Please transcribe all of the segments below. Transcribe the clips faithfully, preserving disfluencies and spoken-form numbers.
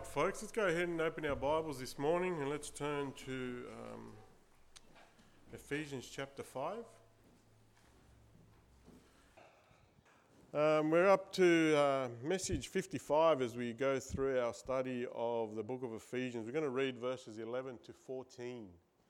right, folks, let's go ahead and open our Bibles this morning and let's turn to um, Ephesians chapter five. Um, we're up to uh, message fifty-five as we go through our study of the book of Ephesians. We're going to read verses eleven to fourteen.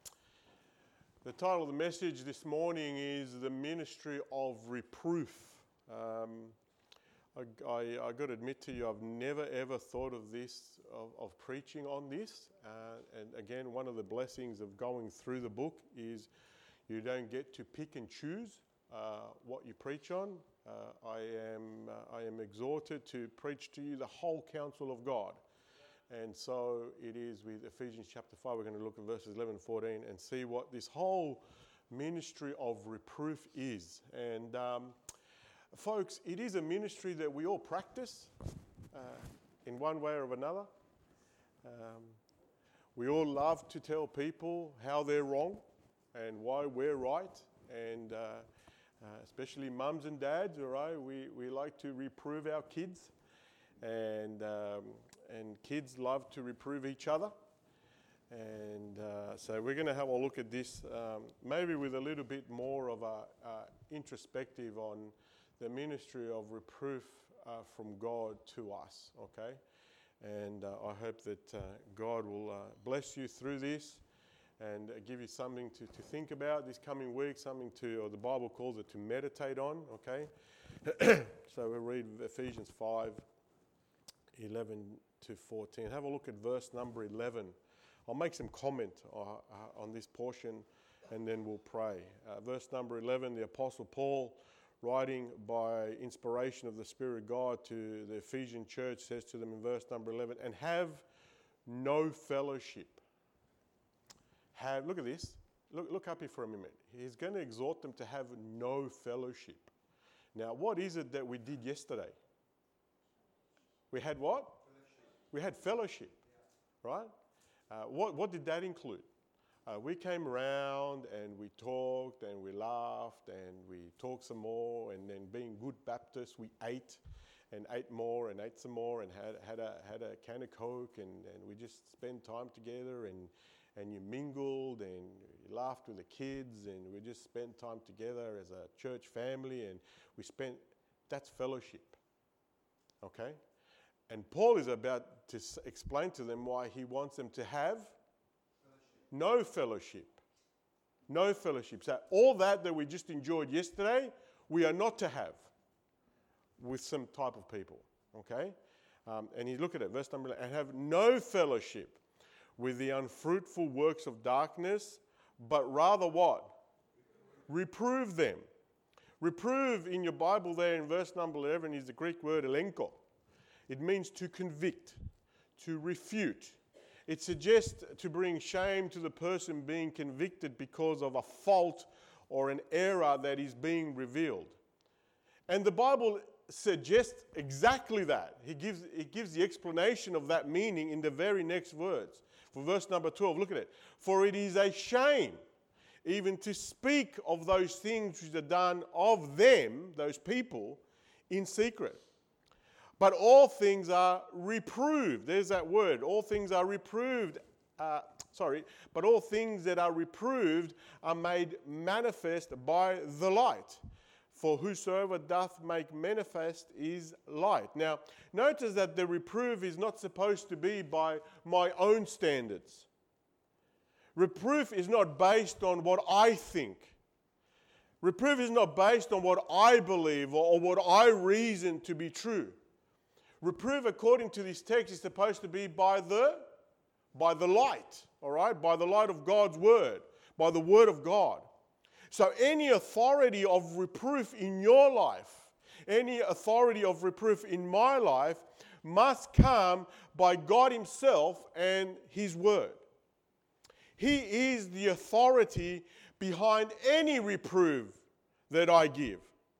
The title of the message this morning is The Ministry of Reproof. Um, I, I, I got to admit to you, I've never ever thought of this, of, of preaching on this. Uh, and again, one of the blessings of going through the book is you don't get to pick and choose uh, what you preach on. Uh, I am uh, I am exhorted to preach to you the whole counsel of God. And so it is with Ephesians chapter five. We're going to look at verses eleven and fourteen and see what this whole ministry of reproof is. And um, folks, it is a ministry that we all practice uh, in one way or another. Um, we all love to tell people how they're wrong and why we're right. And uh, uh, especially mums and dads, all right, we, we like to reprove our kids. And um, and kids love to reprove each other. And uh, so we're going to have a look at this, um, maybe with a little bit more of a uh, introspective on the ministry of reproof uh, from God to us, okay? And uh, I hope that uh, God will uh, bless you through this and uh, give you something to, to think about this coming week, something to, or the Bible calls it, to meditate on, okay? So we'll read Ephesians five, eleven to fourteen. Have a look at verse number eleven. I'll make some comment uh, uh, on this portion and then we'll pray. Uh, verse number eleven, the Apostle Paul, writing by inspiration of the Spirit of God to the Ephesian church, says to them in verse number eleven, and have no fellowship. Have, look at this. Look, look up here for a minute. He's going to exhort them to have no fellowship. Now, what is it that we did yesterday? We had what? Fellowship. We had fellowship, yeah. Right? Uh, what, what did that include? Uh, we came around and we talked and we laughed and we talked some more, and then being good Baptists, we ate and ate more and ate some more and had had a had a can of Coke, and, and we just spent time together, and and you mingled and you laughed with the kids, and we just spent time together as a church family, and we spent, that's fellowship, okay? And Paul is about to s- explain to them why he wants them to have fellowship. no fellowship. No fellowship. So all that that we just enjoyed yesterday, we are not to have with some type of people, okay? Um, and you look at it, verse number eleven, and have no fellowship with the unfruitful works of darkness, but rather what? Reprove them. Reprove in your Bible there in verse number eleven is the Greek word elenko. It means to convict, to refute. It suggests to bring shame to the person being convicted because of a fault or an error that is being revealed. And the Bible suggests exactly that. He gives, it gives the explanation of that meaning in the very next words. For verse number twelve, look at it. For it is a shame even to speak of those things which are done of them, those people, in secret. But all things are reproved. There's that word. All things are reproved. Uh, sorry. But all things that are reproved are made manifest by the light. For whosoever doth make manifest is light. Now, notice that the reproof is not supposed to be by my own standards. Reproof is not based on what I think. Reproof is not based on what I believe or, or what I reason to be true. Reproof, according to this text, is supposed to be by the, by the light, all right? By the light of God's word, by the word of God. So any authority of reproof in your life, any authority of reproof in my life, must come by God himself and his word. He is the authority behind any reproof that I give.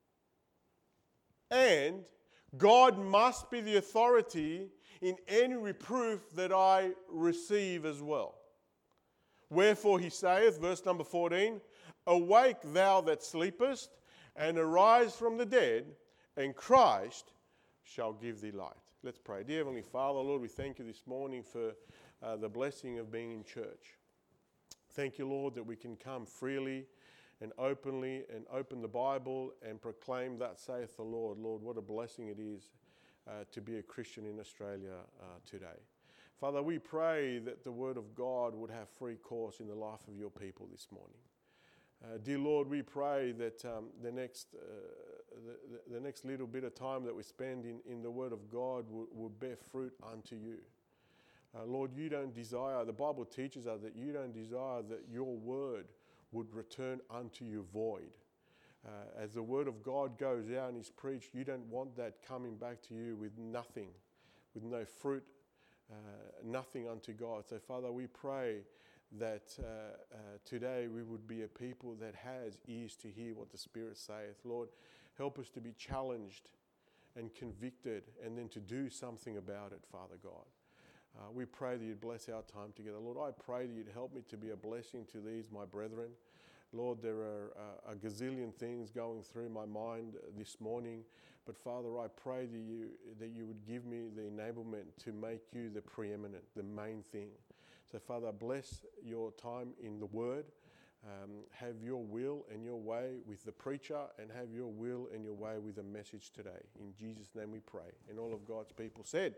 And God must be the authority in any reproof that I receive as well. Wherefore he saith, verse number fourteen, awake thou that sleepest, and arise from the dead, and Christ shall give thee light. Let's pray. Dear Heavenly Father, Lord, we thank you this morning for uh, the blessing of being in church. Thank you, Lord, that we can come freely and openly and open the Bible and proclaim that saith the Lord. Lord, what a blessing it is uh, to be a Christian in Australia uh, today. Father, we pray that the Word of God would have free course in the life of your people this morning. Uh, dear Lord, we pray that um, the next uh, the, the next little bit of time that we spend in, in the Word of God will, will bear fruit unto you. Uh, Lord, you don't desire, the Bible teaches us that you don't desire that your Word would return unto you void. Uh, as the Word of God goes out and is preached, you don't want that coming back to you with nothing, with no fruit, uh, nothing unto God. So Father, we pray that uh, uh, today we would be a people that has ears to hear what the Spirit saith. Lord, help us to be challenged and convicted and then to do something about it, Father God. Uh, we pray that you'd bless our time together. Lord, I pray that you'd help me to be a blessing to these, my brethren. Lord, there are uh, a gazillion things going through my mind this morning, but Father, I pray that you, that you would give me the enablement to make you the preeminent, the main thing. So Father, bless your time in the Word. Um, have your will and your way with the preacher, and have your will and your way with the message today. In Jesus' name we pray. And all of God's people said.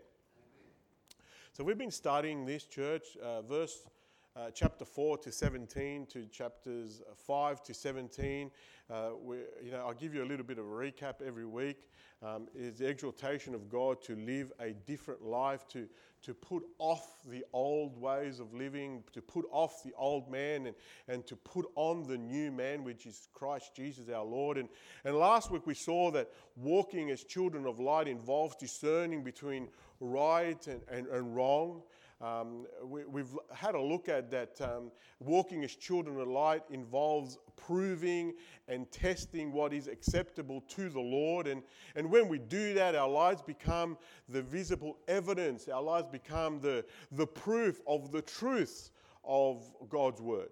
So we've been studying this church, uh, verse uh, chapter four to seventeen to chapters five to seventeen. Uh, we, you know, I'll give you a little bit of a recap every week. Um, is the exhortation of God to live a different life, to to put off the old ways of living, to put off the old man and, and to put on the new man, which is Christ Jesus our Lord. And, and last week we saw that walking as children of light involves discerning between right and, and, and wrong. Um, we, we've had a look at that um, walking as children of light involves proving and testing what is acceptable to the Lord. And, and when we do that, our lives become the visible evidence. Our lives become the, the proof of the truth of God's Word.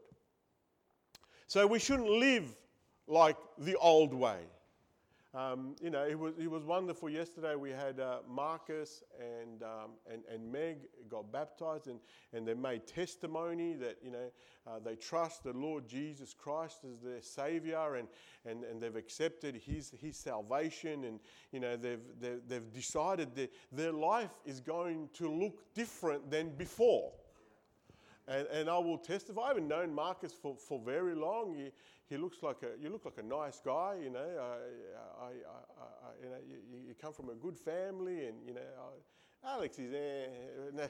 So we shouldn't live like the old way. Um, you know, it was it was wonderful. Yesterday we had uh, Marcus and, um, and and Meg got baptized, and, and they made testimony that, you know, uh, they trust the Lord Jesus Christ as their Savior, and, and, and they've accepted His His salvation, and, you know, they've they've, they've decided that their life is going to look different than before. And and I will testify. I haven't known Marcus for, for very long. He he looks like a you look like a nice guy. You know, I, I, I, I you know you, you come from a good family, and you know Alex is eh,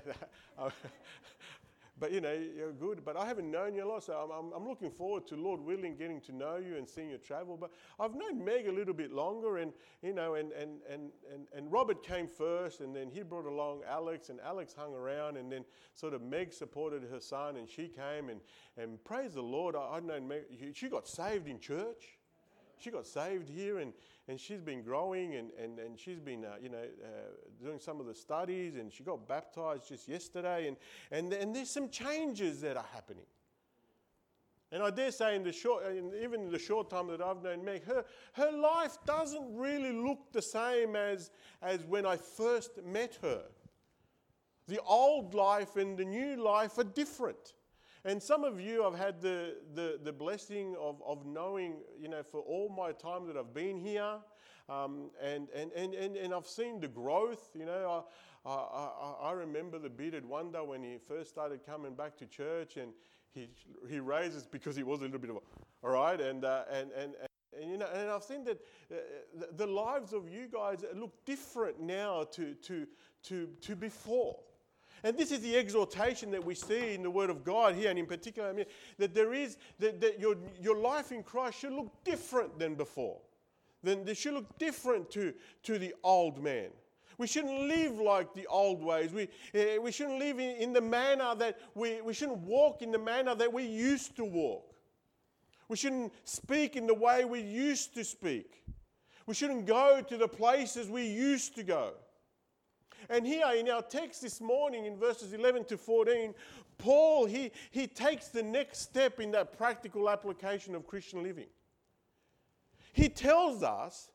but you know you're good. But I haven't known you a lot, so I'm, I'm I'm looking forward to, Lord willing, getting to know you and seeing you travel. But I've known Meg a little bit longer, and you know, and and and and, and Robert came first, and then he brought along Alex, and Alex hung around, and then sort of Meg supported her son, and she came, and and praise the Lord, I, I've known Meg. She got saved in church. She got saved here, and, and she's been growing, and, and, and she's been, uh, you know, uh, doing some of the studies, and she got baptized just yesterday, and, and, and there's some changes that are happening. And I dare say in the short, even in the short time that I've known Meg, her, her life doesn't really look the same as, as when I first met her. The old life and the new life are different. And some of you I've had the, the, the blessing of, of knowing, you know, for all my time that I've been here. Um, and, and, and, and, and I've seen the growth, you know. I, I, I remember the bearded wonder when he first started coming back to church, and he he raises because he was a little bit of a, all right, and, uh, and, and, and, and, you know, and I've seen that uh, the, the lives of you guys look different now to, to, to, to before. And this is the exhortation that we see in the Word of God here, and in particular, I mean, that there is, that, that your, your life in Christ should look different than before. Then they should look different to, to the old man. We shouldn't live like the old ways. We, uh, we shouldn't live in, in the manner that we, we shouldn't walk in the manner that we used to walk. We shouldn't speak in the way we used to speak. We shouldn't go to the places we used to go. And here in our text this morning in verses eleven to fourteen, Paul, he, he takes the next step in that practical application of Christian living. He tells us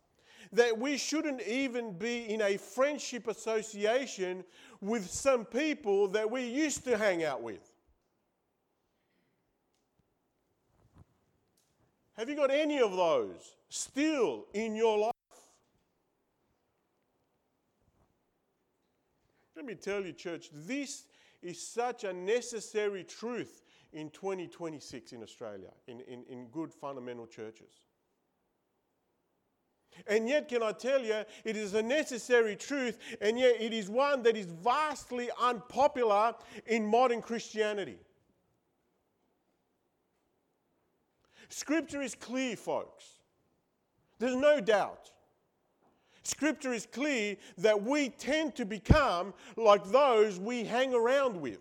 that we shouldn't even be in a friendship association with some people that we used to hang out with. Have you got any of those still in your life? Let me tell you, church, this is such a necessary truth in twenty twenty-six in Australia, in, in, in good fundamental churches. And yet, can I tell you, it is a necessary truth, and yet it is one that is vastly unpopular in modern Christianity. Scripture is clear, folks. There's no doubt. Scripture is clear that we tend to become like those we hang around with.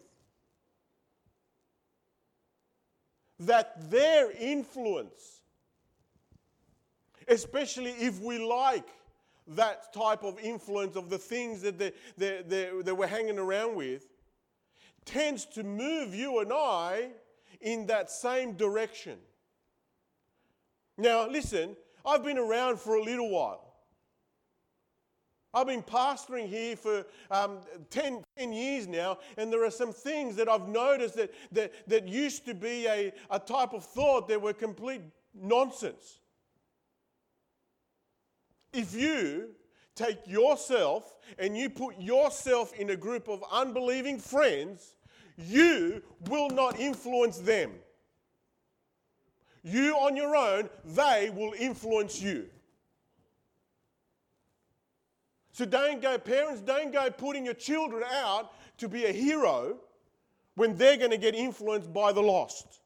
That their influence, especially if we like that type of influence of the things that, they, they, they, that we're hanging around with, tends to move you and I in that same direction. Now, listen, I've been around for a little while. I've been pastoring here for um, ten, ten years now, and there are some things that I've noticed that, that, that used to be a, a type of thought that were complete nonsense. If you take yourself and you put yourself in a group of unbelieving friends, you will not influence them. You on your own, they will influence you. So don't go, parents, don't go putting your children out to be a hero when they're going to get influenced by the lost.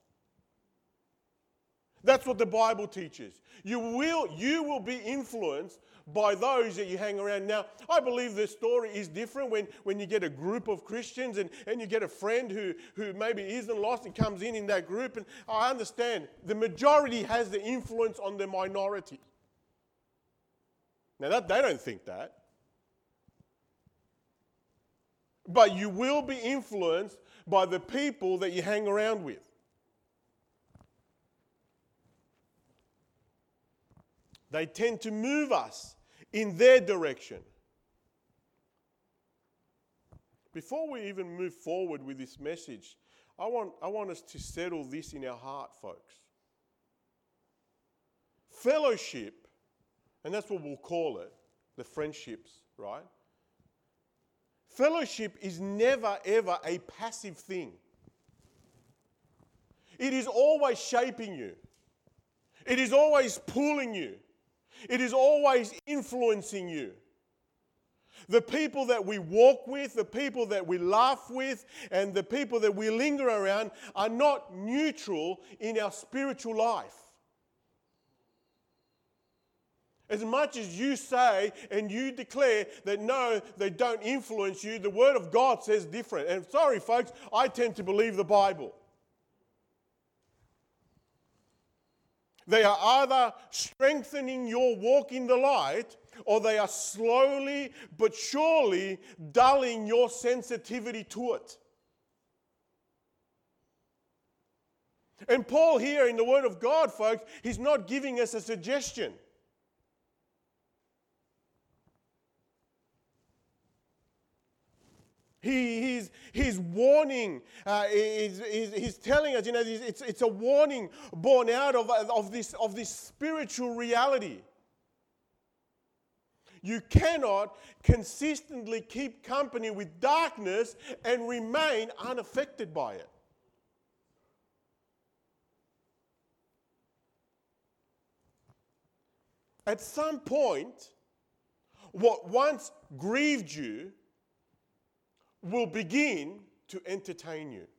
That's what the Bible teaches. You will, you will be influenced by those that you hang around. Now, I believe the story is different when, when you get a group of Christians and, and you get a friend who, who maybe isn't lost and comes in in that group. And I understand the majority has the influence on the minority. Now, that, they don't think that. But you will be influenced by the people that you hang around with. They tend to move us in their direction. Before we even move forward with this message, I want, I want us to settle this in our heart, folks. Fellowship, and that's what we'll call it, the friendships, right? Fellowship is never, ever a passive thing. It is always shaping you. It is always pulling you. It is always influencing you. The people that we walk with, the people that we laugh with, and the people that we linger around are not neutral in our spiritual life. As much as you say and you declare that no, they don't influence you, the Word of God says different. And sorry, folks, I tend to believe the Bible. They are either strengthening your walk in the light, or they are slowly but surely dulling your sensitivity to it. And Paul here in the Word of God, folks, he's not giving us a suggestion. He, he's, he's warning, uh, he's, he's, he's telling us, you know, it's, it's a warning born out of, of, this, of this spiritual reality. You cannot consistently keep company with darkness and remain unaffected by it. At some point, what once grieved you will begin to entertain you.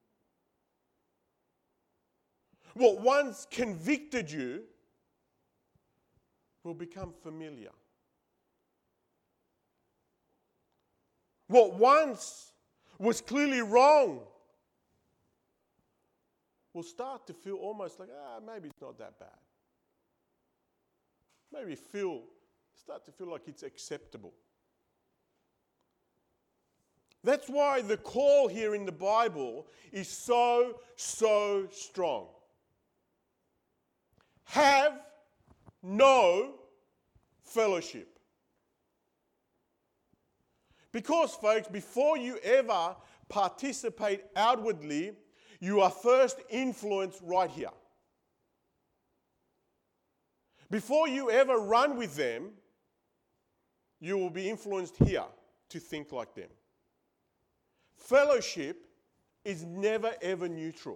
What once convicted you will become familiar. What once was clearly wrong will start to feel almost like, ah, maybe it's not that bad. Maybe feel, start to feel like it's acceptable. That's why the call here in the Bible is so, so strong. Have no fellowship. Because, folks, before you ever participate outwardly, you are first influenced right here. Before you ever run with them, you will be influenced here to think like them. Fellowship is never ever neutral.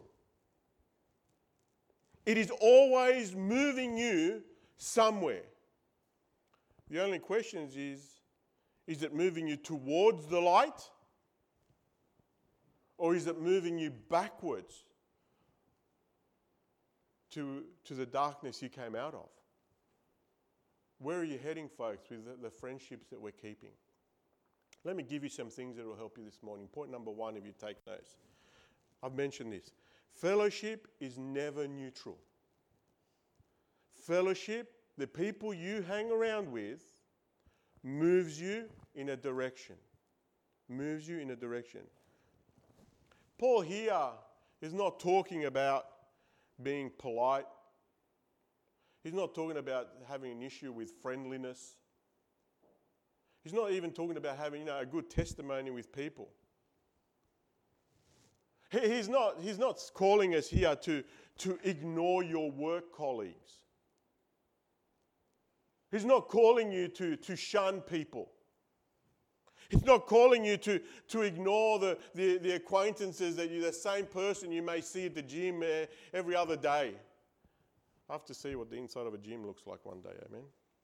It is always moving you somewhere. The only question is, is it moving you towards the light? Or is it moving you backwards to, to the darkness you came out of? Where are you heading, folks, with the, the friendships that we're keeping? Let me give you some things that will help you this morning. Point number one, if you take notes. I've mentioned this. Fellowship is never neutral. Fellowship, the people you hang around with, moves you in a direction. Moves you in a direction. Paul here is not talking about being polite. He's not talking about having an issue with friendliness. He's not even talking about having, you know, a good testimony with people. He, he's not, he's not calling us here to, to ignore your work colleagues. He's not calling you to, to shun people. He's not calling you to, to ignore the, the, the acquaintances that you're the same person you may see at the gym uh, every other day. I have to see what the inside of a gym looks like one day, amen?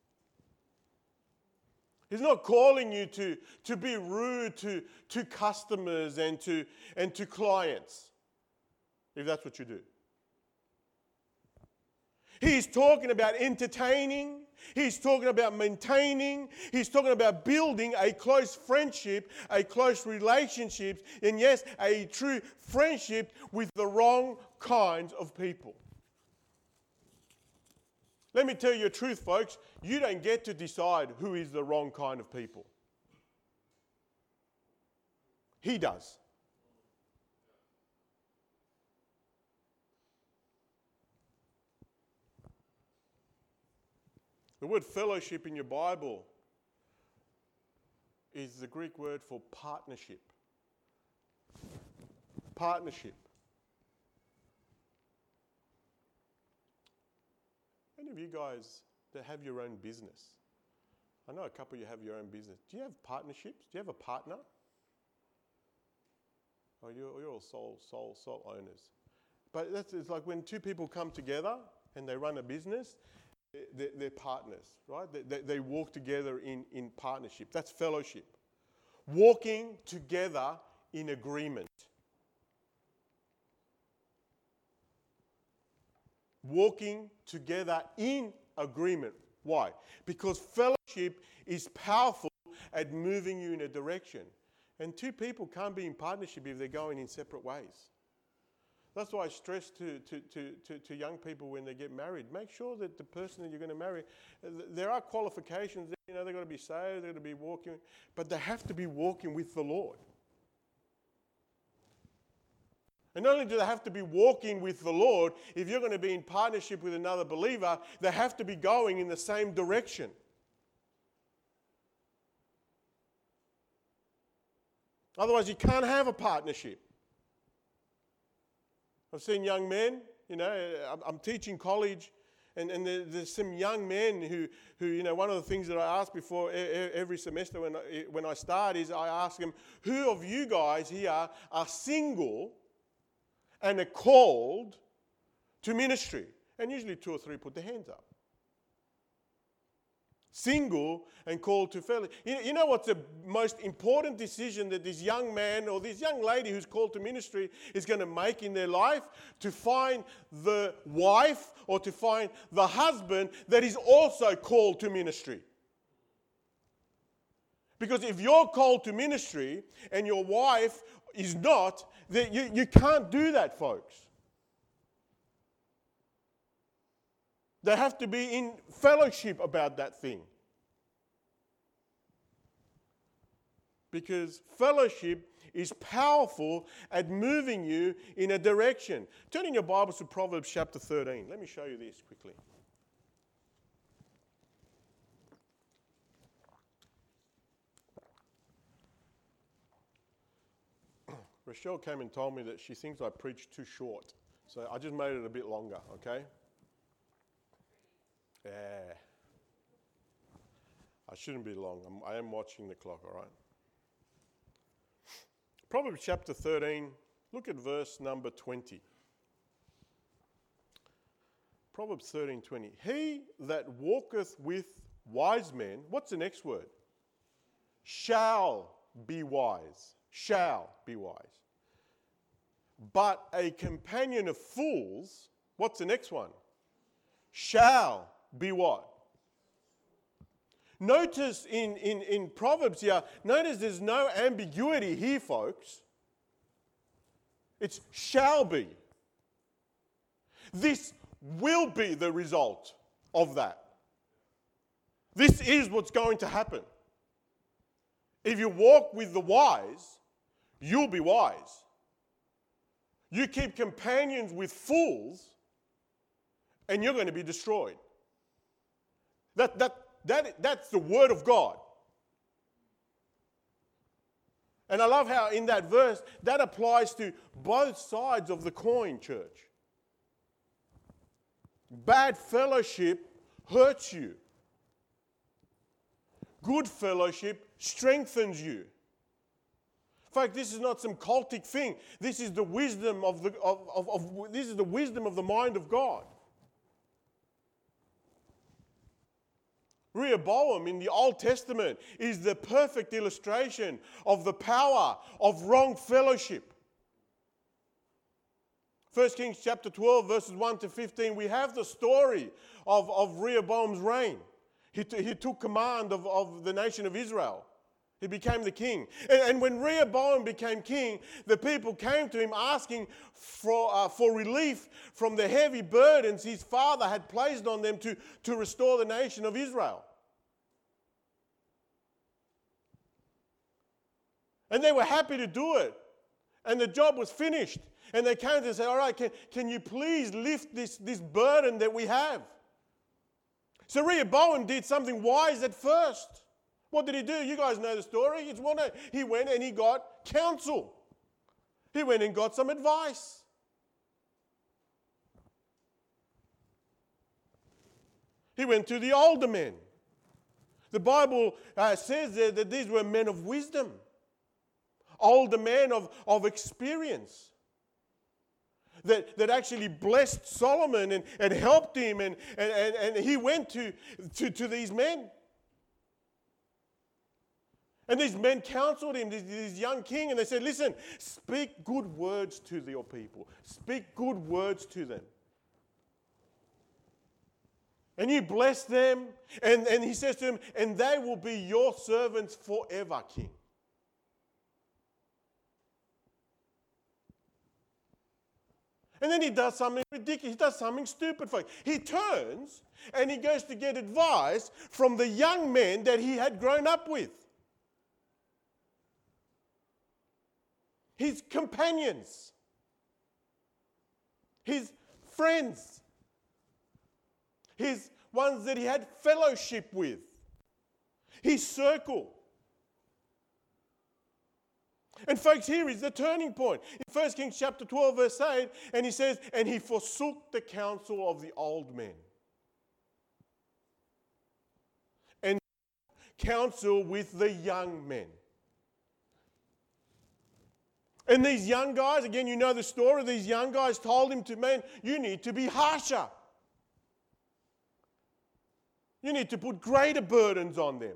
He's not calling you to, to be rude to, to customers and to, and to clients, if that's what you do. He's talking about entertaining. He's talking about maintaining. He's talking about building a close friendship, a close relationship, and yes, a true friendship with the wrong kinds of people. Let me tell you the truth, folks. You don't get to decide who is the wrong kind of people. He does. The word fellowship in your Bible is the Greek word for partnership. Partnership. Any of you guys that have your own business? I know a couple of you have your own business. Do you have partnerships? Do you have a partner? Or you're, you're all sole, sole, sole owners. But that's, it's like when two people come together and they run a business, they're, they're partners, right? They, they, they walk together in, in partnership. That's fellowship. Walking together in agreement. Walking together in agreement. Why? Because fellowship is powerful at moving you in a direction. And two people can't be in partnership if they're going in separate ways. That's why I stress to, to, to, to, to young people when they get married, make sure that the person that you're going to marry, there are qualifications. You know, they've got to be saved, they've got to be walking, but they have to be walking with the Lord. And not only do they have to be walking with the Lord, if you're going to be in partnership with another believer, they have to be going in the same direction. Otherwise, you can't have a partnership. I've seen young men, you know, I'm teaching college, and, and there's some young men who, who, you know, one of the things that I ask before every semester when I, when I start is I ask them, who of you guys here are single and are called to ministry? And usually two or three put their hands up. Single and called to fellowship. You, you know what's the most important decision that this young man or this young lady who's called to ministry is going to make in their life? To find the wife or to find the husband that is also called to ministry. Because if you're called to ministry and your wife is not, then you, you can't do that, folks. They have to be in fellowship about that thing. Because fellowship is powerful at moving you in a direction. Turn in your Bibles to Proverbs chapter thirteen. Let me show you this quickly. Rochelle came and told me that she thinks I preached too short. So I just made it a bit longer, okay? Yeah. I shouldn't be long. I'm, I am watching the clock, all right? Proverbs chapter thirteen, look at verse number twenty. Proverbs thirteen twenty. He that walketh with wise men, what's the next word? Shall be wise. Shall be wise. But a companion of fools, what's the next one? Shall be what? Notice in, in, in Proverbs here, notice there's no ambiguity here, folks. It's shall be. This will be the result of that. This is what's going to happen. If you walk with the wise, you'll be wise. You keep companions with fools, and you're going to be destroyed. That, that, that, that's the word of God. And I love how in that verse, that applies to both sides of the coin, church. Bad fellowship hurts you. Good fellowship strengthens you. In fact, this is not some cultic thing. This is the wisdom of the of, of, of this is the wisdom of the mind of God. Rehoboam in the Old Testament is the perfect illustration of the power of wrong fellowship. First Kings chapter twelve, verses one to fifteen, we have the story of, of Rehoboam's reign. He, t- he took command of, of the nation of Israel. He became the king. And, and when Rehoboam became king, the people came to him asking for, uh, for relief from the heavy burdens his father had placed on them to, to restore the nation of Israel. And they were happy to do it. And the job was finished. And they came to him and said, all right, can, can you please lift this, this burden that we have? So Rehoboam did something wise at first. What did he do? You guys know the story. It's one, he went and he got counsel. He went and got some advice. He went to the older men. The Bible uh, says there that these were men of wisdom. Older men of, of experience. That, that actually blessed Solomon and, and helped him. And, and, and, and he went to, to, to these men. And these men counseled him, this, this young king, and they said, listen, speak good words to your people. Speak good words to them. And you bless them, and, and he says to them, and they will be your servants forever, king. And then he does something ridiculous. He does something stupid for you. He turns and he goes to get advice from the young men that he had grown up with. His companions. His friends. His ones that he had fellowship with. His circle. And folks, here is the turning point. In First Kings chapter twelve, verse eight, and he says, and he forsook the counsel of the old men. And counsel with the young men. And these young guys, again, you know the story, these young guys told him to, man, you need to be harsher. You need to put greater burdens on them.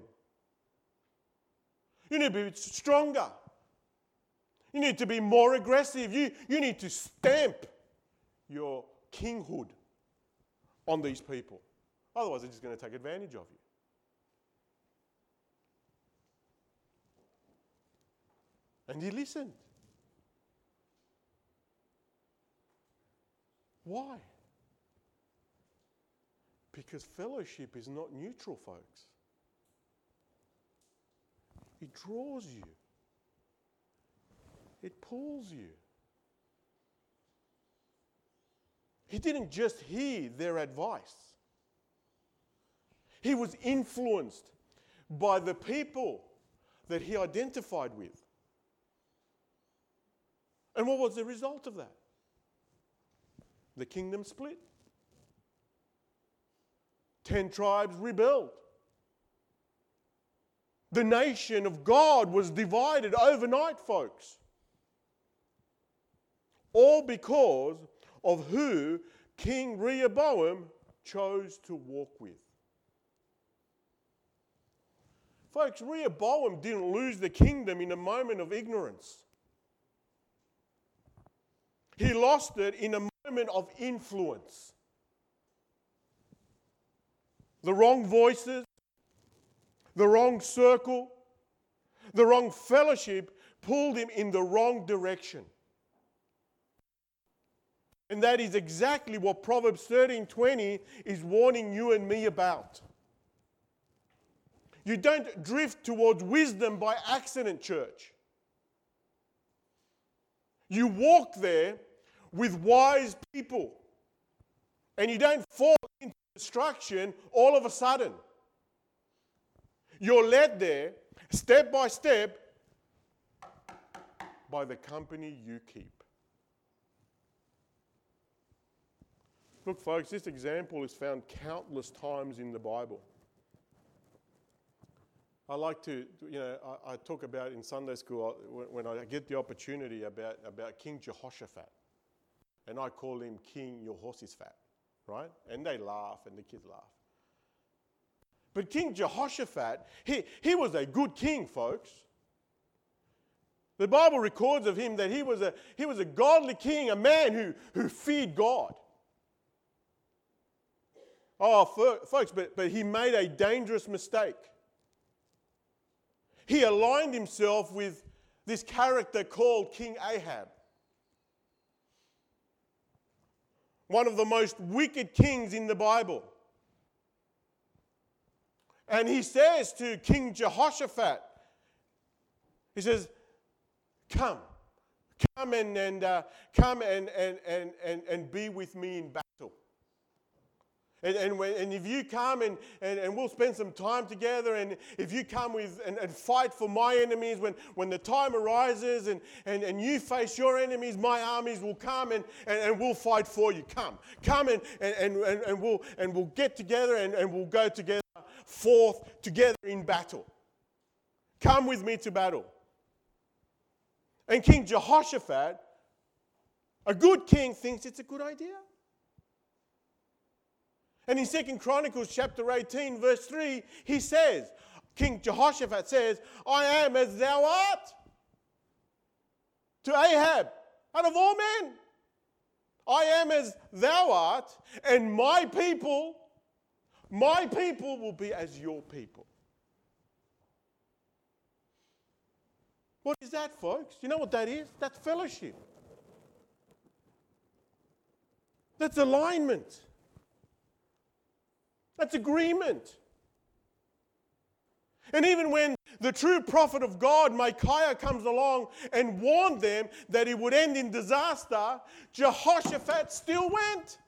You need to be stronger. You need to be more aggressive. You, you need to stamp your kinghood on these people. Otherwise, they're just going to take advantage of you. And he listened. Why? Because fellowship is not neutral, folks. It draws you. It pulls you. He didn't just hear their advice. He was influenced by the people that he identified with. And what was the result of that? The kingdom split. Ten tribes rebelled. The nation of God was divided overnight, folks. All because of who King Rehoboam chose to walk with. Folks, Rehoboam didn't lose the kingdom in a moment of ignorance. He lost it in a moment of influence. The wrong voices, the wrong circle, the wrong fellowship pulled him in the wrong direction. And that is exactly what Proverbs thirteen twenty is warning you and me about. You don't drift towards wisdom by accident, church. You walk there with wise people. And you don't fall into destruction all of a sudden. You're led there, step by step, by the company you keep. Look, folks, this example is found countless times in the Bible. I like to, you know, I, I talk about in Sunday school when, when I get the opportunity about, about King Jehoshaphat. And I call him King, your horse is fat, right? And they laugh and the kids laugh. But King Jehoshaphat, he, he was a good king, folks. The Bible records of him that he was a, he was a godly king, a man who, who feared God. Oh, folks, but, but he made a dangerous mistake. He aligned himself with this character called King Ahab. One of the most wicked kings in the Bible. And he says to King Jehoshaphat, he says, come, come and, and, uh, come and, and, and, and, and be with me in battle. And, and, when, and if you come and, and, and we'll spend some time together, and if you come with and, and fight for my enemies, when, when the time arises and, and, and you face your enemies, my armies will come and, and, and we'll fight for you. Come. Come and, and, and, and, we'll, and we'll get together and, and we'll go together forth together in battle. Come with me to battle. And King Jehoshaphat, a good king, thinks it's a good idea. And in Second Chronicles chapter eighteen, verse three, he says, King Jehoshaphat says, I am as thou art. To Ahab, out of all men, I am as thou art, and my people, my people will be as your people. What is that, folks? You know what that is? That's fellowship. That's alignment. That's agreement. And even when the true prophet of God, Micaiah, comes along and warned them that it would end in disaster, Jehoshaphat still went.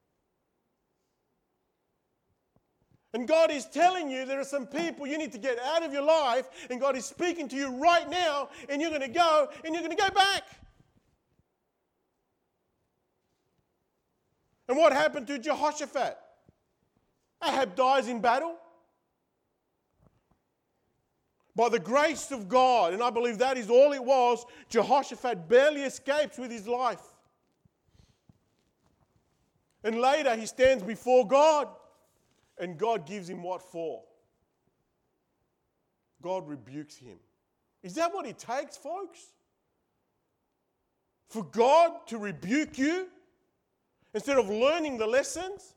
And God is telling you there are some people you need to get out of your life, and God is speaking to you right now, and you're going to go and you're going to go back. And what happened to Jehoshaphat? Ahab dies in battle. By the grace of God, and I believe that is all it was, Jehoshaphat barely escapes with his life. And later he stands before God, and God gives him what for? God rebukes him. Is that what it takes, folks? For God to rebuke you instead of learning the lessons?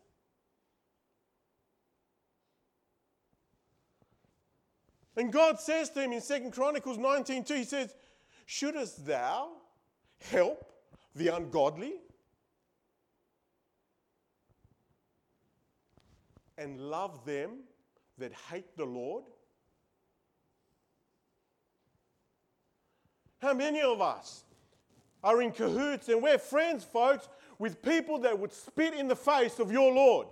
And God says to him in Second Chronicles nineteen two, he says, shouldest thou help the ungodly and love them that hate the Lord? How many of us are in cahoots and we're friends, folks, with people that would spit in the face of your Lord?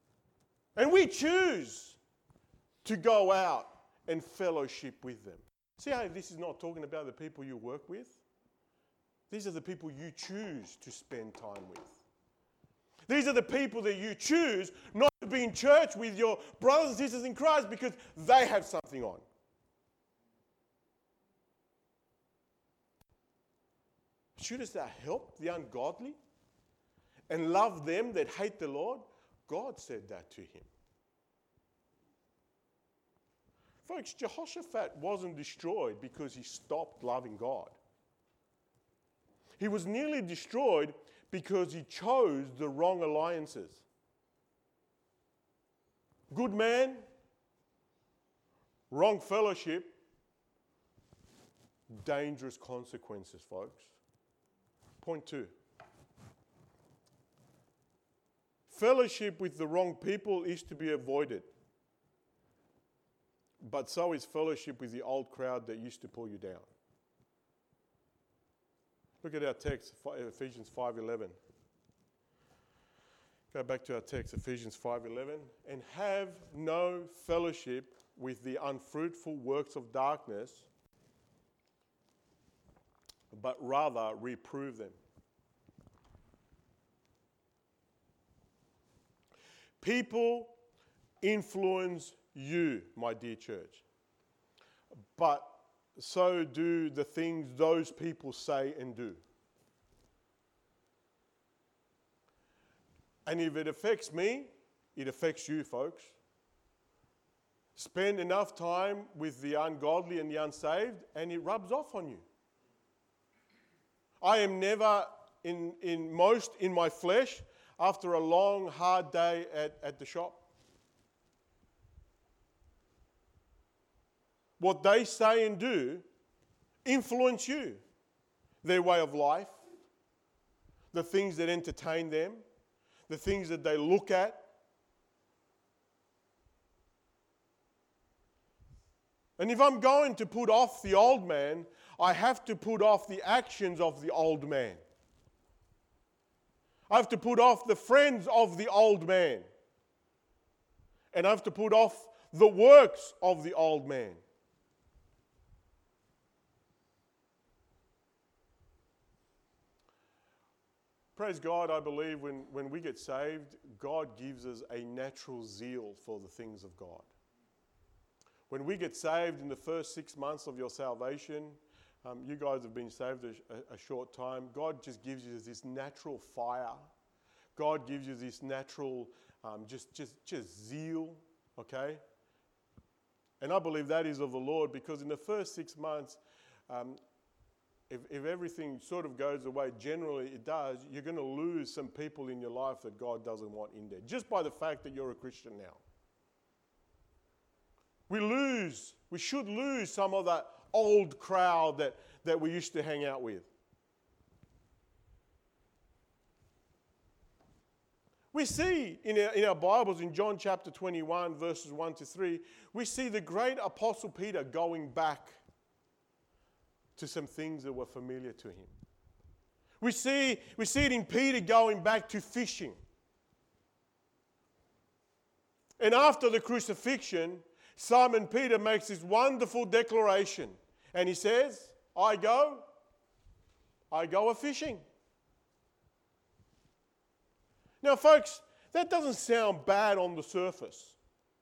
And we choose to go out and fellowship with them. See how this is not talking about the people you work with? These are the people you choose to spend time with. These are the people that you choose not to be in church with your brothers and sisters in Christ because they have something on. Shouldest thou help the ungodly and love them that hate the Lord? God said that to him. Folks, Jehoshaphat wasn't destroyed because he stopped loving God. He was nearly destroyed because he chose the wrong alliances. Good man, wrong fellowship, dangerous consequences, folks. Point two. Fellowship with the wrong people is to be avoided. But so is fellowship with the old crowd that used to pull you down. Look at our text, Ephesians five eleven. Go back to our text, Ephesians five eleven. And have no fellowship with the unfruitful works of darkness, but rather reprove them. People influence you, my dear church, but so do the things those people say and do. And if it affects me, it affects you, folks. Spend enough time with the ungodly and the unsaved, and it rubs off on you. I am never in, in most in my flesh after a long, hard day at, at the shop. What they say and do influence you. Their way of life, the things that entertain them, the things that they look at. And if I'm going to put off the old man, I have to put off the actions of the old man. I have to put off the friends of the old man. And I have to put off the works of the old man. Praise God, I believe when, when we get saved, God gives us a natural zeal for the things of God. When we get saved in the first six months of your salvation, um, you guys have been saved a, a short time, God just gives you this natural fire. God gives you this natural um, just, just, just zeal, okay? And I believe that is of the Lord because in the first six months, um, If, if everything sort of goes away, generally it does, you're going to lose some people in your life that God doesn't want in there, just by the fact that you're a Christian now. We lose, we should lose some of that old crowd that, that we used to hang out with. We see in our, in our Bibles, in John chapter twenty-one, verses one to three, we see the great Apostle Peter going back to some things that were familiar to him. We see, we see it in Peter going back to fishing. And after the crucifixion, Simon Peter makes this wonderful declaration. And he says, I go, I go a-fishing. Now, folks, that doesn't sound bad on the surface.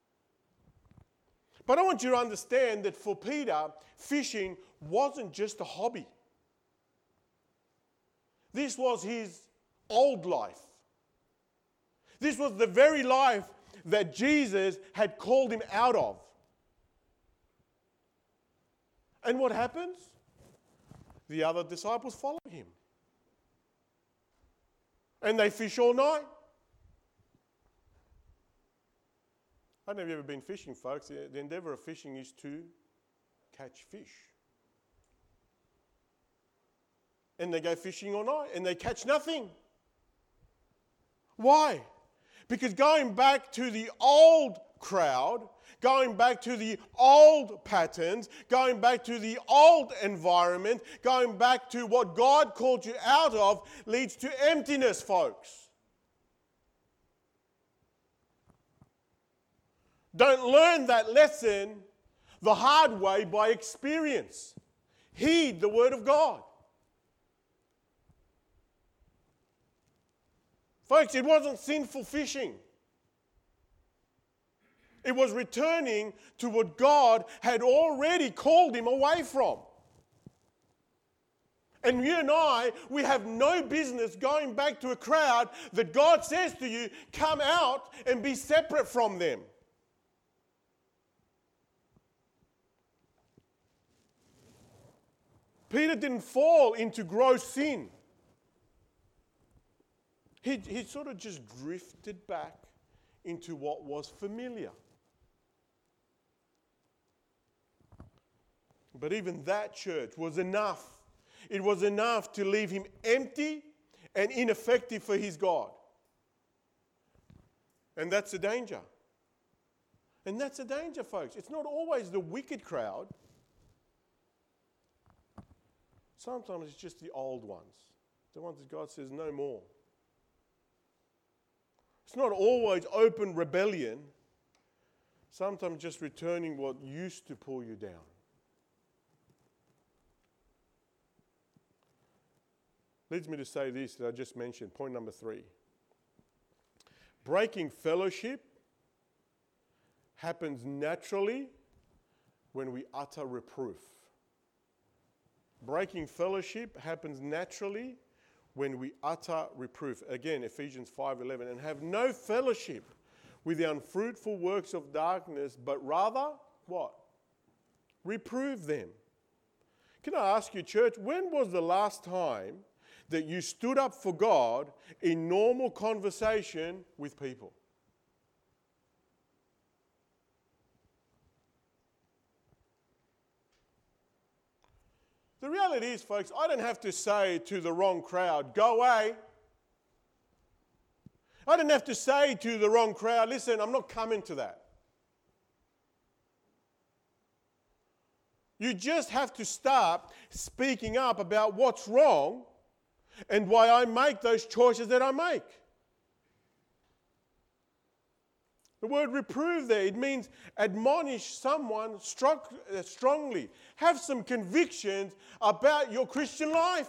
But I want you to understand that for Peter, fishing wasn't just a hobby. This was his old life. This was the very life that Jesus had called him out of. And what happens? The other disciples follow him. And they fish all night. I don't know if you've ever been fishing, folks. The endeavour of fishing is to catch fish. And they go fishing all night and they catch nothing. Why? Because going back to the old crowd, going back to the old patterns, going back to the old environment, going back to what God called you out of leads to emptiness, folks. Don't learn that lesson the hard way by experience. Heed the word of God. Folks, it wasn't sinful fishing. It was returning to what God had already called him away from. And you and I, we have no business going back to a crowd that God says to you, come out and be separate from them. Peter didn't fall into gross sin. He, he sort of just drifted back into what was familiar. But even that, church, was enough. It was enough to leave him empty and ineffective for his God. And that's a danger. And that's a danger, folks. It's not always the wicked crowd. Sometimes it's just the old ones. The ones that God says, no more. It's not always open rebellion. Sometimes just returning what used to pull you down. Leads me to say this that I just mentioned, point number three. Breaking fellowship happens naturally when we utter reproof. Breaking fellowship happens naturally when we utter reproof. Again, Ephesians five eleven, and have no fellowship with the unfruitful works of darkness, but rather, what? Reprove them. Can I ask you, church, when was the last time that you stood up for God in normal conversation with people? The reality is, folks, I don't have to say to the wrong crowd, go away. I don't have to say to the wrong crowd, listen, I'm not coming to that. You just have to start speaking up about what's wrong and why I make those choices that I make. The word reprove there, it means admonish someone strongly. Have some convictions about your Christian life.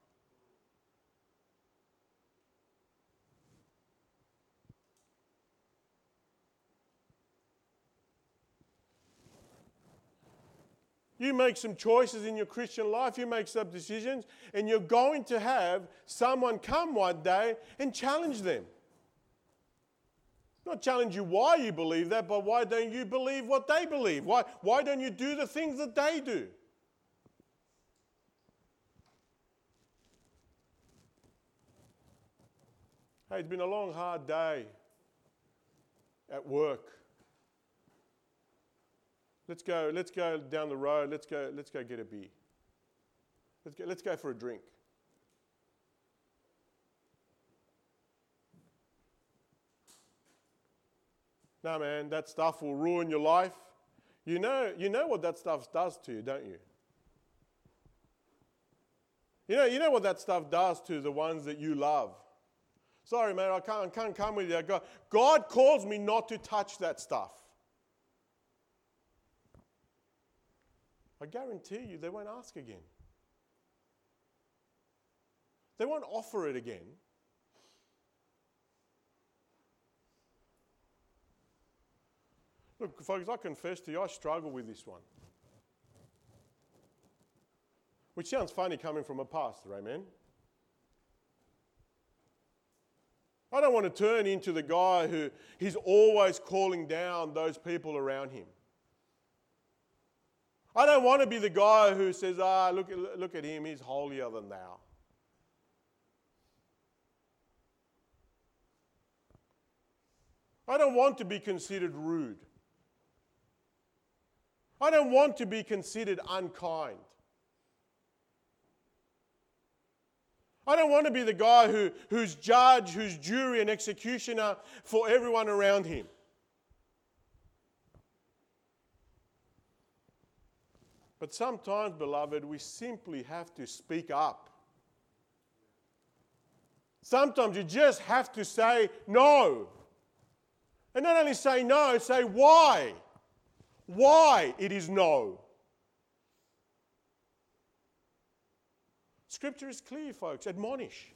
You make some choices in your Christian life, you make some decisions, and you're going to have someone come one day and challenge them. Not challenge you why you believe that, but why don't you believe what they believe? Why, why don't you do the things that they do? Hey, it's been a long, hard day at work. Let's go, let's go down the road, let's go, let's go get a beer. Let's go, let's go for a drink. No, man, that stuff will ruin your life. You know, you know what that stuff does to you, don't you? You know, you know what that stuff does to the ones that you love. Sorry, man, I can't, I can't come with you. God, God calls me not to touch that stuff. I guarantee you they won't ask again. They won't offer it again. Look, folks, I confess to you, I struggle with this one. Which sounds funny coming from a pastor, amen? I don't want to turn into the guy who he's always calling down those people around him. I don't want to be the guy who says, ah, look, look at him, he's holier than thou. I don't want to be considered rude. I don't want to be considered unkind. I don't want to be the guy who, who's judge, who's jury and executioner for everyone around him. But sometimes, beloved, we simply have to speak up. Sometimes you just have to say no. And not only say no, say why. why it is no. Scripture is clear, folks. Admonish.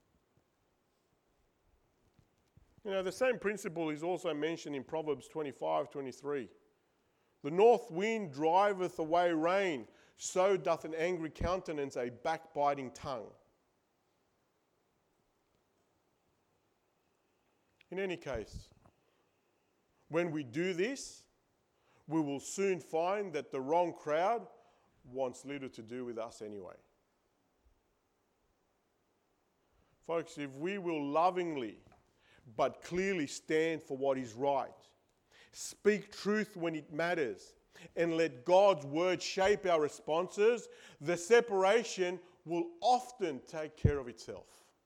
You know, the same principle is also mentioned in Proverbs twenty-five, twenty-three. The north wind driveth away rain, so doth an angry countenance a backbiting tongue. In any case, when we do this, we will soon find that the wrong crowd wants little to do with us anyway. Folks, if we will lovingly but clearly stand for what is right, speak truth when it matters, and let God's word shape our responses, the separation will often take care of itself.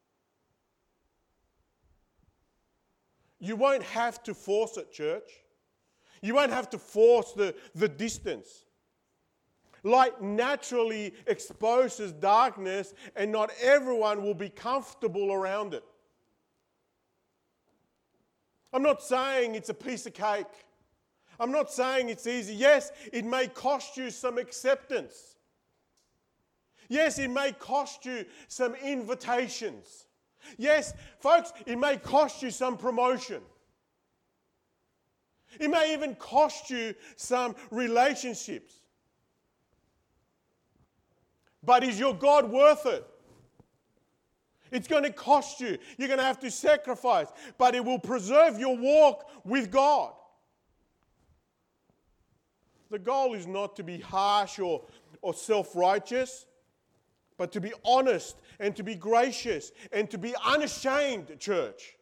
You won't have to force it, church. You won't have to force the, the distance. Light naturally exposes darkness, and not everyone will be comfortable around it. I'm not saying it's a piece of cake. I'm not saying it's easy. Yes, it may cost you some acceptance. Yes, it may cost you some invitations. Yes, folks, it may cost you some promotion. It may even cost you some relationships. But is your God worth it? It's going to cost you. You're going to have to sacrifice. But it will preserve your walk with God. The goal is not to be harsh or, or self-righteous, but to be honest and to be gracious and to be unashamed, church.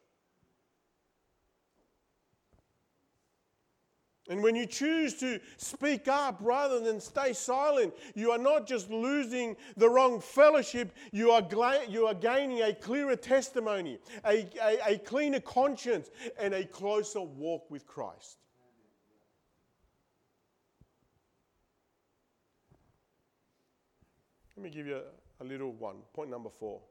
And when you choose to speak up rather than stay silent, you are not just losing the wrong fellowship, you are, gla- you are gaining a clearer testimony, a, a, a cleaner conscience, and a closer walk with Christ. Let me give you a, a little one. Point number four.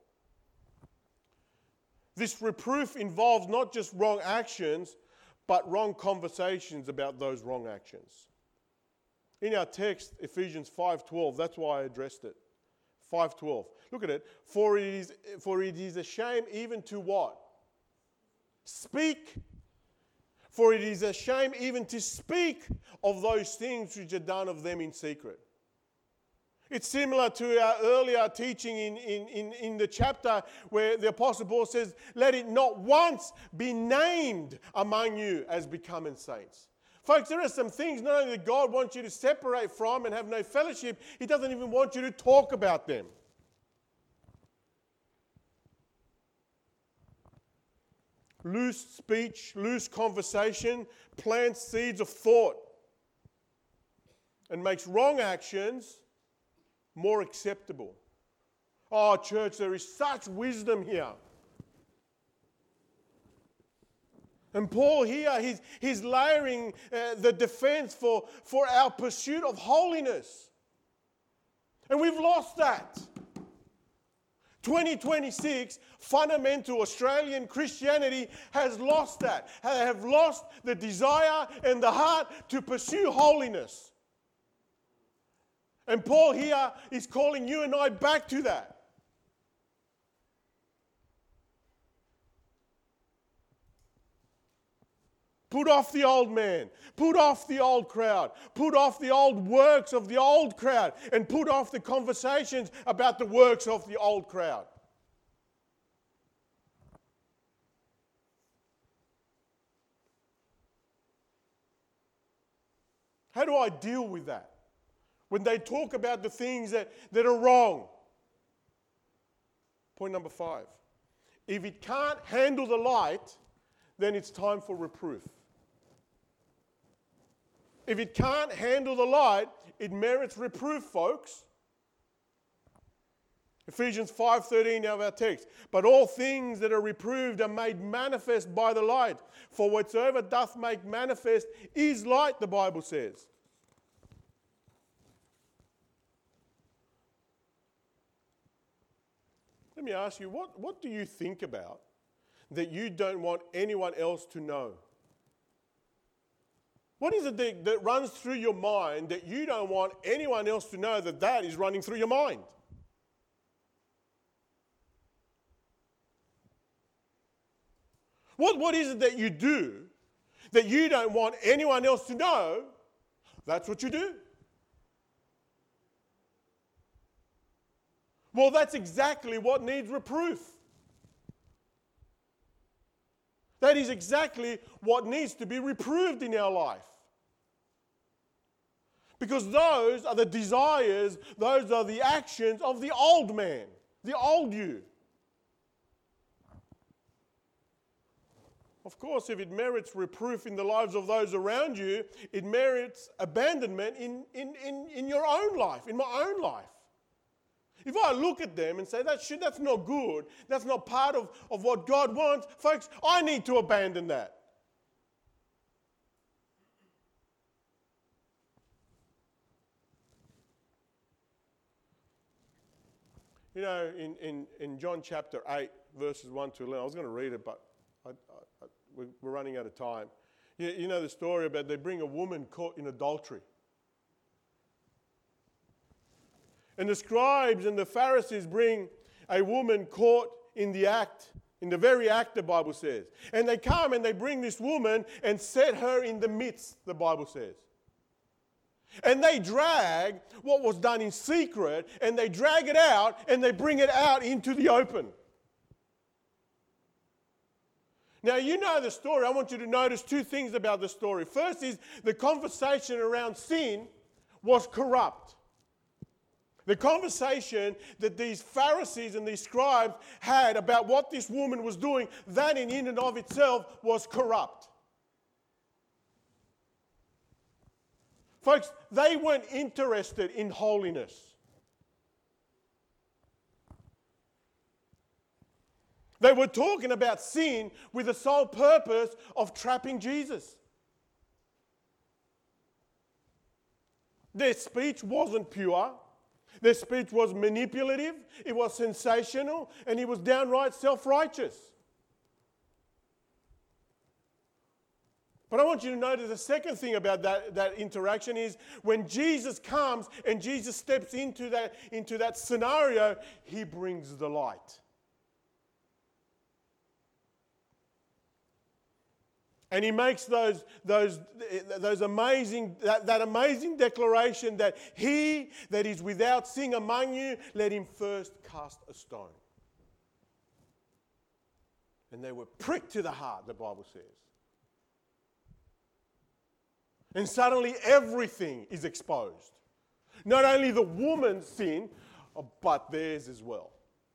This reproof involves not just wrong actions, but wrong conversations about those wrong actions. In our text, Ephesians five twelve, that's why I addressed it. five twelve. Look at it. For it is, for it is a shame even to what? Speak. For it is a shame even to speak of those things which are done of them in secret. It's similar to our earlier teaching in, in, in, in the chapter where the Apostle Paul says, let it not once be named among you as becoming saints. Folks, there are some things not only that God wants you to separate from and have no fellowship, He doesn't even want you to talk about them. Loose speech, loose conversation plants seeds of thought and makes wrong actions more acceptable. Oh, church, there is such wisdom here. And Paul here, he's, he's layering uh, the defense for, for our pursuit of holiness. And we've lost that. twenty twenty-six, fundamental Australian Christianity has lost that. They have lost the desire and the heart to pursue holiness. And Paul here is calling you and I back to that. Put off the old man. Put off the old crowd. Put off the old works of the old crowd. And put off the conversations about the works of the old crowd. How do I deal with that? When they talk about the things that, that are wrong. Point number five. If it can't handle the light, then it's time for reproof. If it can't handle the light, it merits reproof, folks. Ephesians five thirteen of our text. But all things that are reproved are made manifest by the light. For whatsoever doth make manifest is light, the Bible says. Let me ask you, what, what do you think about that you don't want anyone else to know? What is it that, that runs through your mind that you don't want anyone else to know that that is running through your mind? What, what is it that you do that you don't want anyone else to know? That's what you do. Well, that's exactly what needs reproof. That is exactly what needs to be reproved in our life. Because those are the desires, those are the actions of the old man, the old you. Of course, if it merits reproof in the lives of those around you, it merits abandonment in, in, in, in your own life, in my own life. If I look at them and say, that shit, that's not good, that's not part of, of what God wants, folks, I need to abandon that. You know, in, in, in John chapter eight, verses one to eleven, I was going to read it, but I, I, I, we're running out of time. You, you know the story about they bring a woman caught in adultery. And the scribes and the Pharisees bring a woman caught in the act, in the very act, the Bible says. And they come and they bring this woman and set her in the midst, the Bible says. And they drag what was done in secret and they drag it out and they bring it out into the open. Now, you know the story. I want you to notice two things about the story. First is the conversation around sin was corrupt. The conversation that these Pharisees and these scribes had about what this woman was doing, that in and of itself was corrupt. Folks, they weren't interested in holiness. They were talking about sin with the sole purpose of trapping Jesus. Their speech wasn't pure. Their speech was manipulative, it was sensational, and it was downright self-righteous. But I want you to notice the second thing about that, that interaction is when Jesus comes and Jesus steps into that, into that scenario, he brings the light. And he makes those, those, those amazing, that, that amazing declaration that he that is without sin among you, let him first cast a stone. And they were pricked to the heart, the Bible says. And suddenly everything is exposed. Not only the woman's sin, but theirs as well.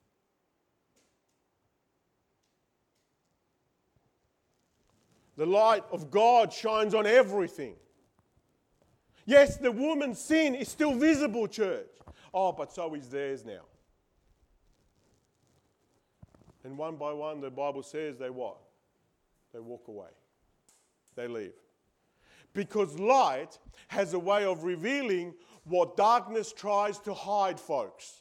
The light of God shines on everything. Yes, the woman's sin is still visible, church. Oh, but so is theirs now. And one by one, the Bible says they what? They walk away. They leave. Because light has a way of revealing what darkness tries to hide, folks.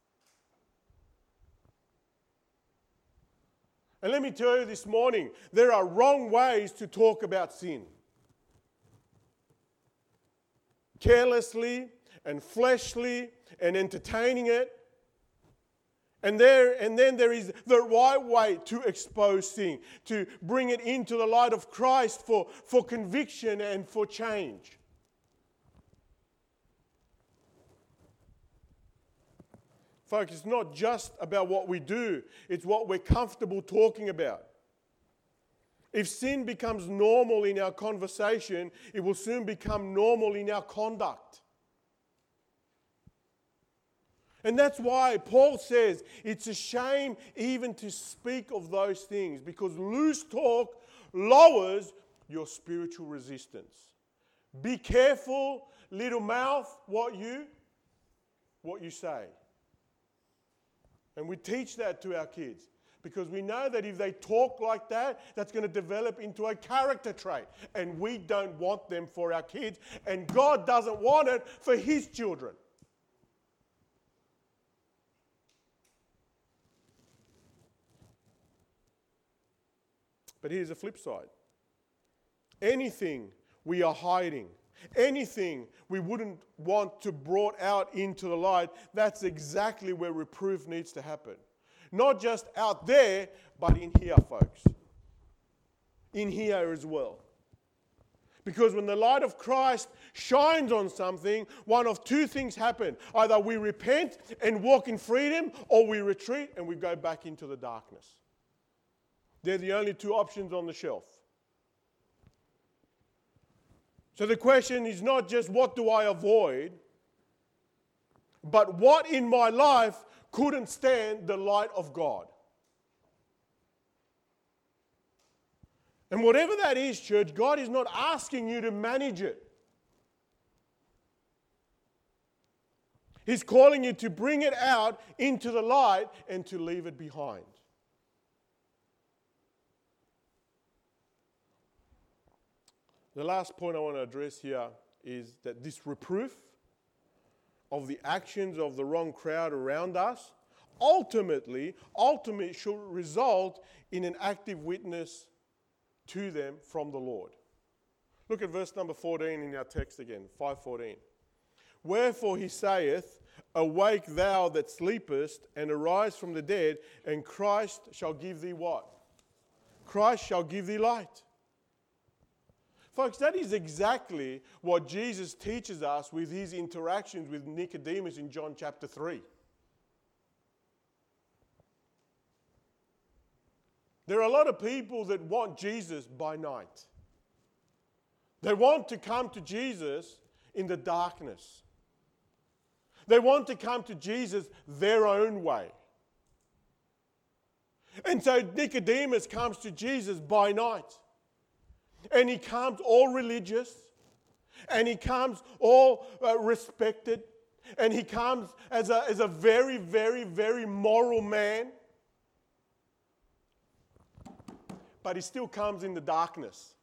And let me tell you this morning, there are wrong ways to talk about sin. Carelessly and fleshly and entertaining it. And there, and then there is the right way to expose sin, to bring it into the light of Christ for, for conviction and for change. Folks, it's not just about what we do, it's what we're comfortable talking about. If sin becomes normal in our conversation, it will soon become normal in our conduct. And that's why Paul says it's a shame even to speak of those things, because loose talk lowers your spiritual resistance. Be careful, little mouth, what you, what you say. And we teach that to our kids because we know that if they talk like that, that's going to develop into a character trait. And we don't want them for our kids. And God doesn't want it for his children. But here's the flip side. Anything we are hiding, anything we wouldn't want to brought out into the light, that's exactly where reproof needs to happen. Not just out there, but in here, folks. In here as well. Because when the light of Christ shines on something, one of two things happen. Either we repent and walk in freedom, or we retreat and we go back into the darkness. They're the only two options on the shelf. So the question is not just what do I avoid, but what in my life couldn't stand the light of God. And whatever that is, church, God is not asking you to manage it. He's calling you to bring it out into the light and to leave it behind. The last point I want to address here is that this reproof of the actions of the wrong crowd around us ultimately, ultimately should result in an active witness to them from the Lord. Look at verse number fourteen in our text again, five fourteen. Wherefore he saith, awake thou that sleepest, and arise from the dead, and Christ shall give thee what? Christ shall give thee light. Folks, that is exactly what Jesus teaches us with his interactions with Nicodemus in John chapter three. There are a lot of people that want Jesus by night. They want to come to Jesus in the darkness. They want to come to Jesus their own way. And so Nicodemus comes to Jesus by night. And he comes all religious. And he comes all uh, respected. And he comes as a, as a very, very, very moral man. But he still comes in the darkness.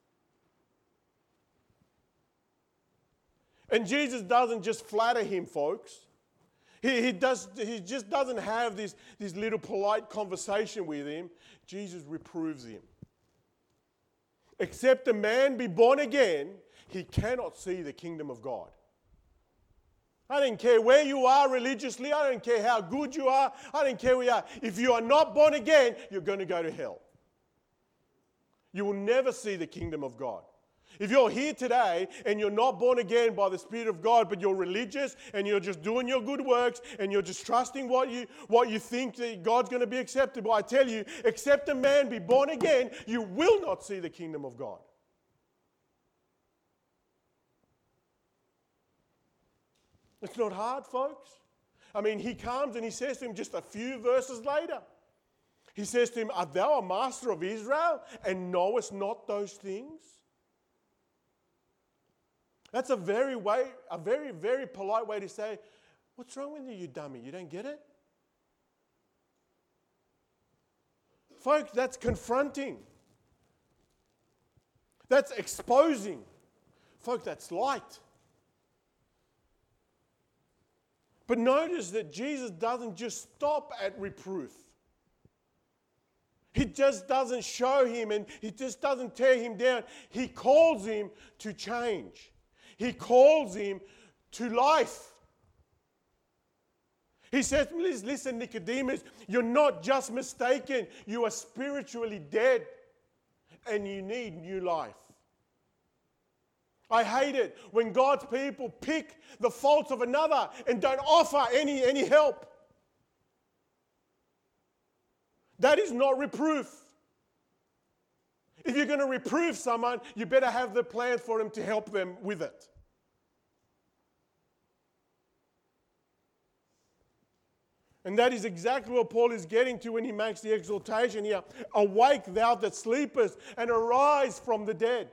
And Jesus doesn't just flatter him, folks. He, he, does, he just doesn't have this, this little polite conversation with him. Jesus reproves him. Except a man be born again, he cannot see the kingdom of God. I don't care where you are religiously. I don't care how good you are. I don't care where you are. If you are not born again, you're going to go to hell. You will never see the kingdom of God. If you're here today and you're not born again by the Spirit of God, but you're religious and you're just doing your good works and you're just trusting what you, what you think that God's going to be acceptable, I tell you, except a man be born again, you will not see the kingdom of God. It's not hard, folks. I mean, he comes and he says to him just a few verses later, he says to him, art thou a master of Israel and knowest not those things? That's a very way, a very, very polite way to say, what's wrong with you, you dummy? You don't get it? Folks, that's confronting. That's exposing. Folks, that's light. But notice that Jesus doesn't just stop at reproof. He just doesn't show him and he just doesn't tear him down. He calls him to change. He calls him to life. He says, listen, Nicodemus, you're not just mistaken. You are spiritually dead and you need new life. I hate it when God's people pick the faults of another and don't offer any, any help. That is not reproof. If you're going to reprove someone, you better have the plan for them to help them with it. And that is exactly what Paul is getting to when he makes the exhortation here. Awake thou that sleepest, and arise from the dead.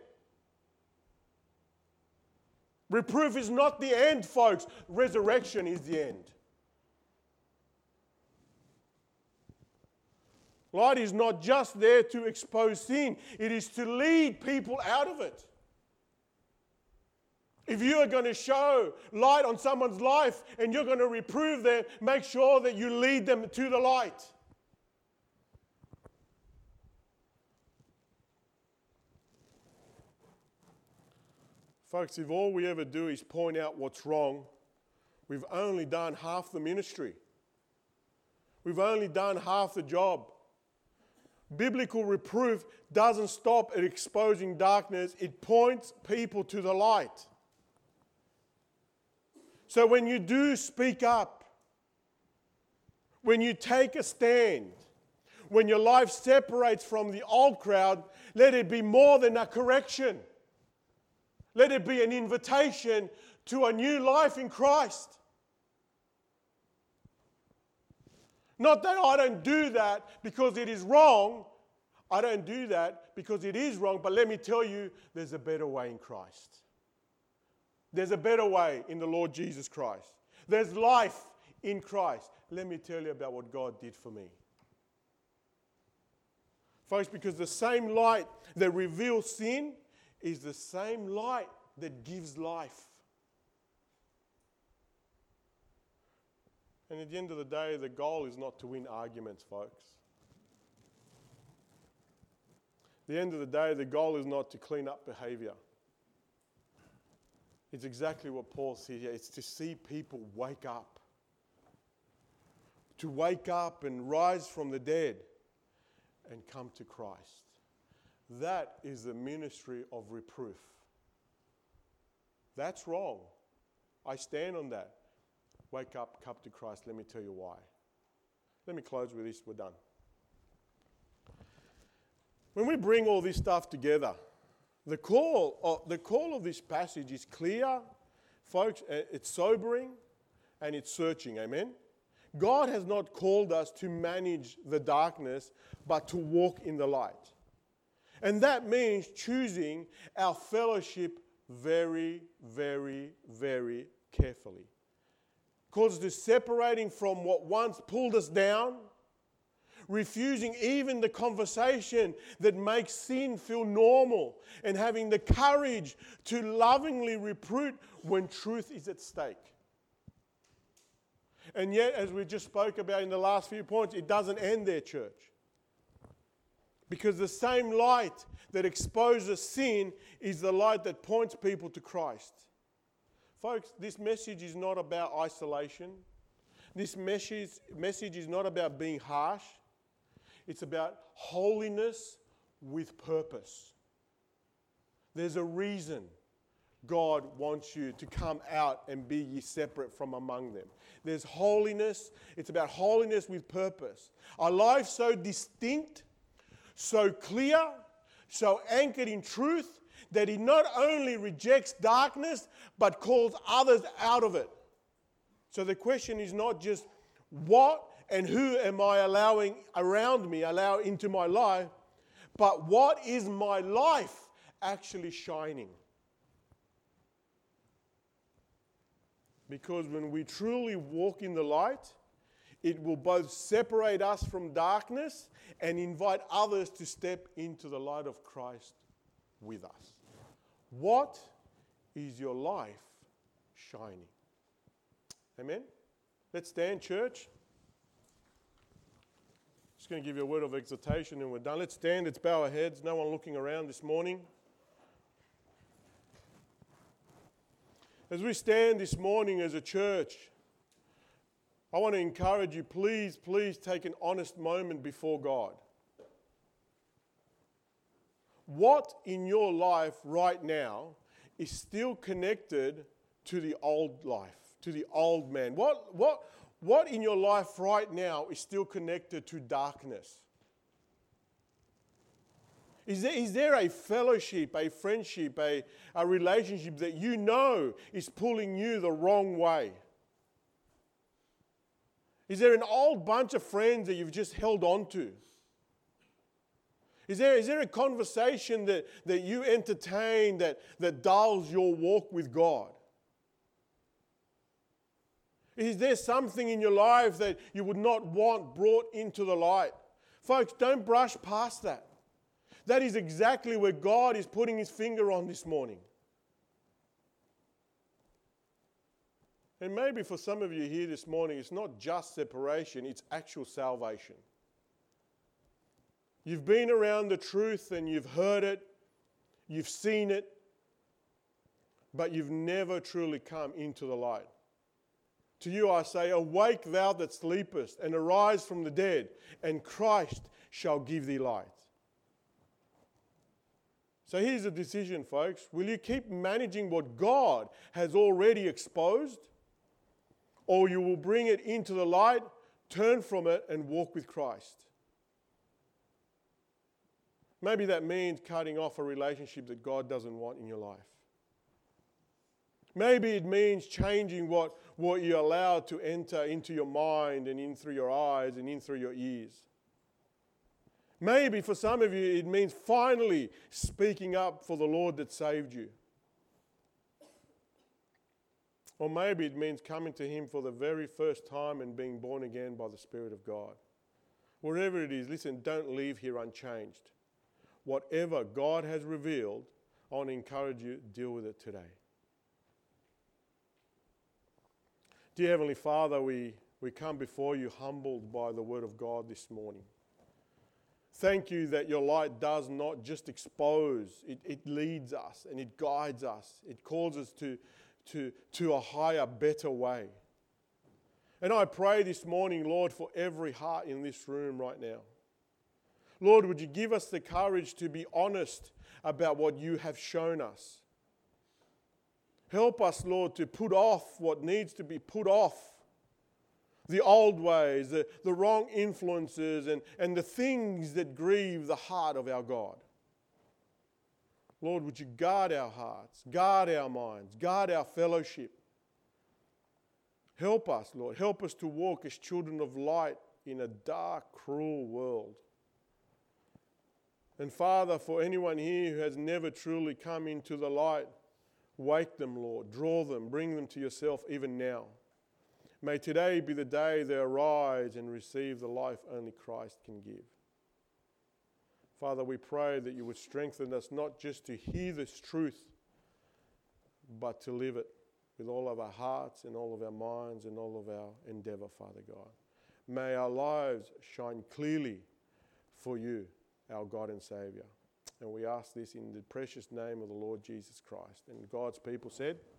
Reproof is not the end, folks. Resurrection is the end. Light is not just there to expose sin. It is to lead people out of it. If you are going to show light on someone's life and you're going to reprove them, make sure that you lead them to the light. Folks, if all we ever do is point out what's wrong, we've only done half the ministry. We've only done half the job. Biblical reproof doesn't stop at exposing darkness. It points people to the light. So when you do speak up, when you take a stand, when your life separates from the old crowd, let it be more than a correction. Let it be an invitation to a new life in Christ. Not that I don't do that because it is wrong. I don't do that because it is wrong. But let me tell you, there's a better way in Christ. There's a better way in the Lord Jesus Christ. There's life in Christ. Let me tell you about what God did for me. Folks, because the same light that reveals sin is the same light that gives life. And at the end of the day, the goal is not to win arguments, folks. At the end of the day, the goal is not to clean up behavior. It's exactly what Paul said here. It's to see people wake up. To wake up and rise from the dead and come to Christ. That is the ministry of reproof. That's wrong. I stand on that. Wake up, come to Christ. Let me tell you why. Let me close with this. We're done. When we bring all this stuff together, the call of, the call of this passage is clear, folks. It's sobering and it's searching. Amen? God has not called us to manage the darkness, but to walk in the light. And that means choosing our fellowship very, very, very carefully. Causes to separating from what once pulled us down, refusing even the conversation that makes sin feel normal, and having the courage to lovingly reprove when truth is at stake. And yet, as we just spoke about in the last few points, it doesn't end there, church. Because the same light that exposes sin is the light that points people to Christ. Folks, this message is not about isolation. This message, message is not about being harsh. It's about holiness with purpose. There's a reason God wants you to come out and be ye separate from among them. There's holiness. It's about holiness with purpose. A life so distinct, so clear, so anchored in truth, that he not only rejects darkness, but calls others out of it. So the question is not just what and who am I allowing around me, allow into my life, but what is my life actually shining? Because when we truly walk in the light, it will both separate us from darkness and invite others to step into the light of Christ with us. What is your life shining? Amen? Let's stand, church. Just going to give you a word of exhortation and we're done. Let's stand. Let's bow our heads. No one looking around this morning. As we stand this morning as a church, I want to encourage you, please, please take an honest moment before God. What in your life right now is still connected to the old life, to the old man? What, what, what in your life right now is still connected to darkness? Is there, is there a fellowship, a friendship, a, a relationship that you know is pulling you the wrong way? Is there an old bunch of friends that you've just held on to? Is there, is there a conversation that, that you entertain that, that dulls your walk with God? Is there something in your life that you would not want brought into the light? Folks, don't brush past that. That is exactly where God is putting his finger on this morning. And maybe for some of you here this morning, it's not just separation, it's actual salvation. You've been around the truth and you've heard it, you've seen it, but you've never truly come into the light. To you I say, awake thou that sleepest, and arise from the dead, and Christ shall give thee light. So here's a decision, folks. Will you keep managing what God has already exposed? Or you will bring it into the light, turn from it, and walk with Christ? Maybe that means cutting off a relationship that God doesn't want in your life. Maybe it means changing what, what you allow to enter into your mind and in through your eyes and in through your ears. Maybe for some of you it means finally speaking up for the Lord that saved you. Or maybe it means coming to Him for the very first time and being born again by the Spirit of God. Wherever it is, listen, don't leave here unchanged. Whatever God has revealed, I want to encourage you, deal with it today. Dear Heavenly Father, we, we come before you humbled by the Word of God this morning. Thank you that your light does not just expose, it, it leads us and it guides us. It calls us to, to, to a higher, better way. And I pray this morning, Lord, for every heart in this room right now. Lord, would you give us the courage to be honest about what you have shown us. Help us, Lord, to put off what needs to be put off. The old ways, the, the wrong influences, and, and the things that grieve the heart of our God. Lord, would you guard our hearts, guard our minds, guard our fellowship. Help us, Lord. Help us to walk as children of light in a dark, cruel world. And Father, for anyone here who has never truly come into the light, wake them, Lord. Draw them, bring them to yourself even now. May today be the day they arise and receive the life only Christ can give. Father, we pray that you would strengthen us not just to hear this truth, but to live it with all of our hearts and all of our minds and all of our endeavour, Father God. May our lives shine clearly for you, our God and Saviour. And we ask this in the precious name of the Lord Jesus Christ. And God's people said...